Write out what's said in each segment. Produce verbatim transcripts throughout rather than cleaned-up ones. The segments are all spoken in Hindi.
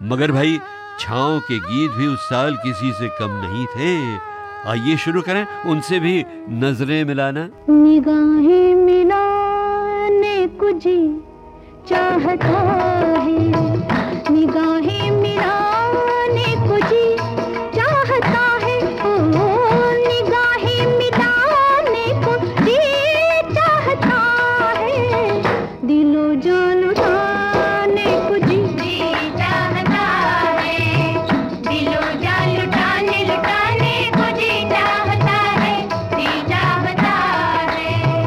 मगर भाई छाँव के गीत भी उस साल किसी से कम नहीं थे। आइए शुरू करें उनसे भी नजरें मिलाना। निगाहें मिलाने कुछ चाहता है, निगाहें मिलाने कुछ चाहता है, ओ निगाहें मिलाने कुछ चाहता है, दिलो जान लुटाने कुछ चाहता है, दिलो जान लुटाने लुटाने कुछ चाहता है, दिल चाहता है।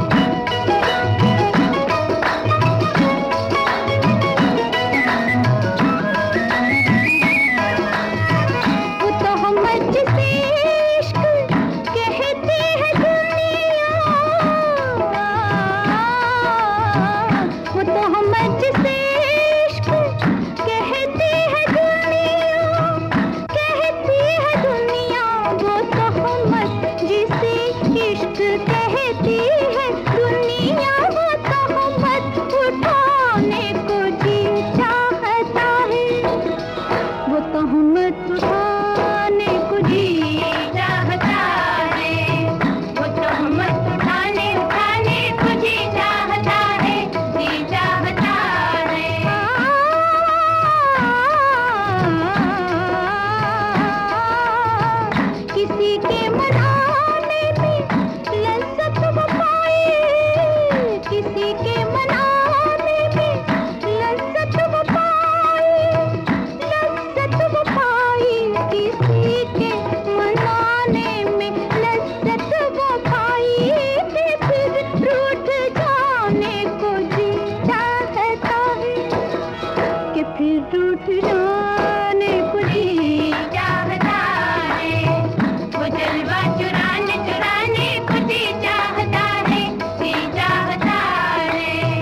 वो तो हम जिसे इश्क कहते हैं दुनिया, वो तो हम जिसे इश्क कहते हैं दुनिया, कहती है दुनिया, वो तो हम जिसे इश्क कहती है दुनिया, वो तो हम उठाने को जी चाहता है, वो तो हम उठाने को जी चाहता है, वो तो हम उठाने उठाने को जी चाहता है, जी चाहता है। किसी के मनाने में लज्जत वो पाए, किसी के मनाने में लज्जत वो पाए, लज्जत वो पाए, किसी के मनाने में लज्जत वो पाए, कि फिर रूठ जाने को जी चाहता है, कि फिर रूठ जाने को जी चाहता है, वो जलवा चुराने चुराने को जी चाहता है, जी चाहता है।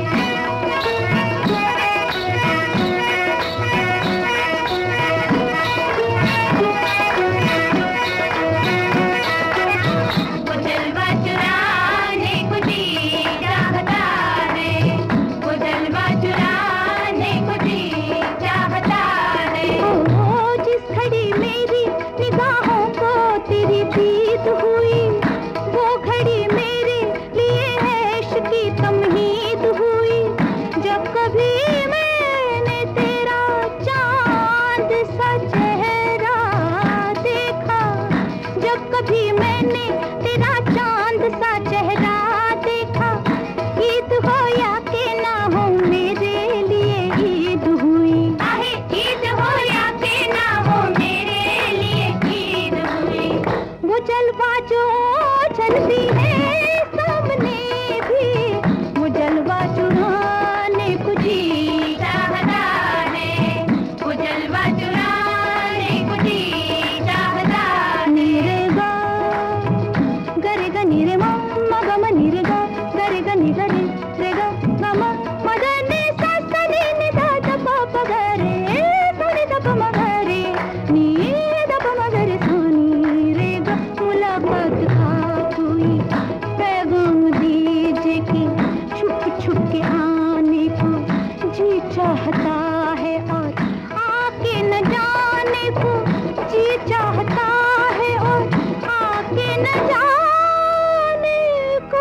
वो जलवा चुराने को जी चाहता है, वो जलवा चुराने को जी चाहता है। ओ जिस घड़ी मेरी निगाहों को तेरी दीद हुई, वो घड़ी मेरे लिए ऐश की तमहीद हुई, जब कभी मैंने तेरा चांद सा चेहरा देखा, जब कभी मैंने तेरा चांद सा चेहरा देखा, ईद हो या के ना हो मेरे लिए ईद हुई, ईद हो या के ना हो मेरे लिए ईद हुई। वो जलवा जो चलती है सामने भी, वो जलवा चुराने को जी चाहता है, वो जलवा चुराने को जी चाहता है। नीरे गा गरे गा नीरे मा मा गा मा नीरे गा गरे गा नी गरे रे गा गा मा मा दा नी सा सा नी नी दा दा पा पा गा रे सा नी दा पा मा गा रे नी दा पा मा गा रे सा नी रे गा। मुलाकात खाक हुई, पैगाम दीजिए कि छुप छुप के आने को जी चाहता है, और आके न जाने को जी चाहता है, और आके न जाने को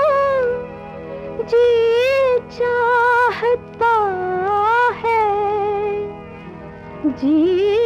जी चाहता है, जी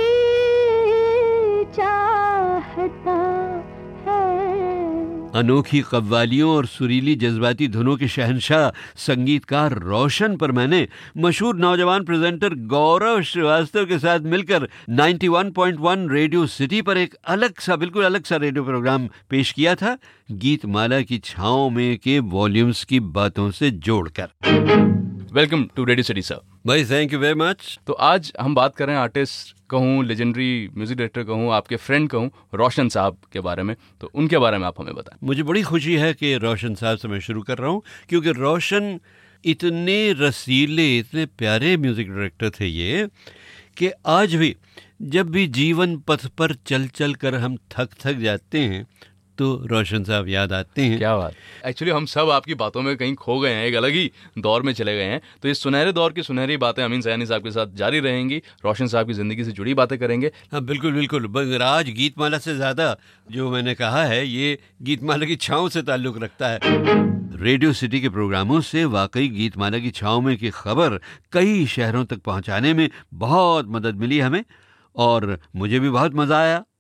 चाहता है। अनोखी कव्वालियों और सुरीली जज्बाती धुनों के शहंशाह संगीतकार रोशन पर मैंने मशहूर नौजवान प्रेजेंटर गौरव श्रीवास्तव के साथ मिलकर इक्यानवे पॉइंट एक रेडियो सिटी पर एक अलग सा बिल्कुल अलग सा रेडियो प्रोग्राम पेश किया था, गीत माला की छाँव में के वॉल्यूम्स की बातों से जोड़कर। Welcome to radio city sir. भाई थैंक यू वेरी मच। तो आज हम बात कर रहे हैं आर्टिस्ट कहूँ, लेजेंडरी म्यूजिक डायरेक्टर कहूँ, आपके फ्रेंड कहूँ, रोशन साहब के बारे में। तो उनके बारे में आप हमें बताएं। मुझे बड़ी खुशी है कि रोशन साहब से मैं शुरू कर रहा हूँ, क्योंकि रोशन इतने रसीले, इतने प्यारे म्यूजिक डायरेक्टर थे ये, कि आज भी जब भी जीवन पथ पर चल चल कर हम थक थक जाते हैं तो रोशन साहब याद आते हैं। क्या बात। एक्चुअली हम सब आपकी बातों में कहीं खो गए हैं, एक अलग ही दौर में चले गए हैं। तो इस सुनहरे दौर की सुनहरी बातें अमीन सयानी साहब के साथ जारी रहेंगी, रोशन साहब की ज़िंदगी से जुड़ी बातें करेंगे। हाँ बिल्कुल बिल्कुल। मगर आज गीतमाला से ज़्यादा जो मैंने कहा है ये गीतमाला की छाँव से ताल्लुक़ रखता है। रेडियो सिटी के प्रोग्रामों से वाकई गीतमाला की छाँव में की खबर कई शहरों तक पहुँचाने में बहुत मदद मिली हमें, और मुझे भी बहुत मज़ा आया।